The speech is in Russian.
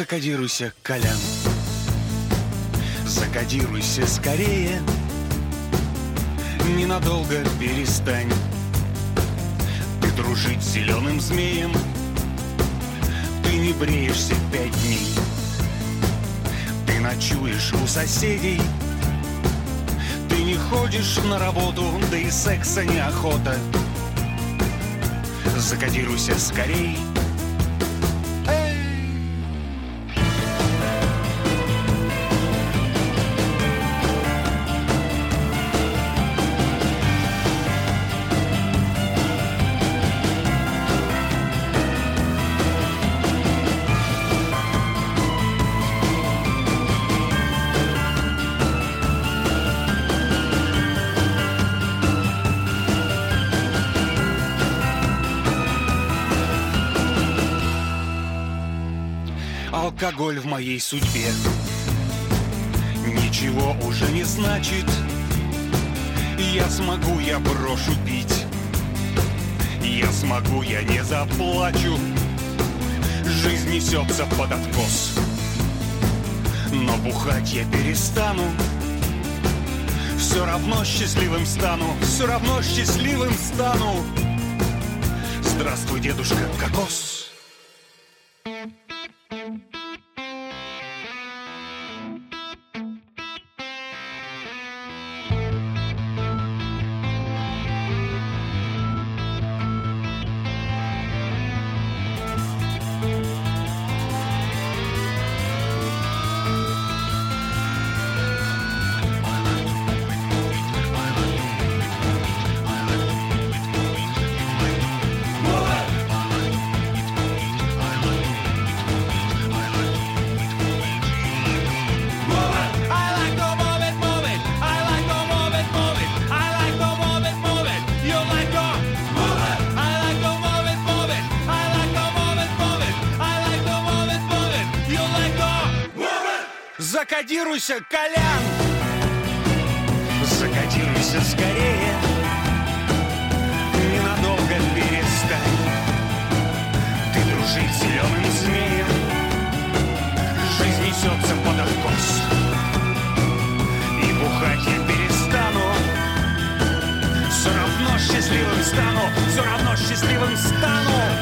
Закодируйся, Колян, закодируйся скорее, ненадолго перестань ты дружить с зеленым змеем. Ты не бреешься 5 дней, ты ночуешь у соседей, ты не ходишь на работу, да и секса неохота. Закодируйся скорей. Алкоголь в моей судьбе ничего уже не значит. Я смогу, я брошу пить, я смогу, я не заплачу. Жизнь несется под откос, но бухать я перестану. Все равно счастливым стану, все равно счастливым стану. Здравствуй, дедушка Кокос. Закодируйся, Колян, закодируйся скорее, ненадолго перестань ты дружить с зеленым змеем. Жизнь несется под откос, и бухать я перестану. Все равно счастливым стану, все равно счастливым стану.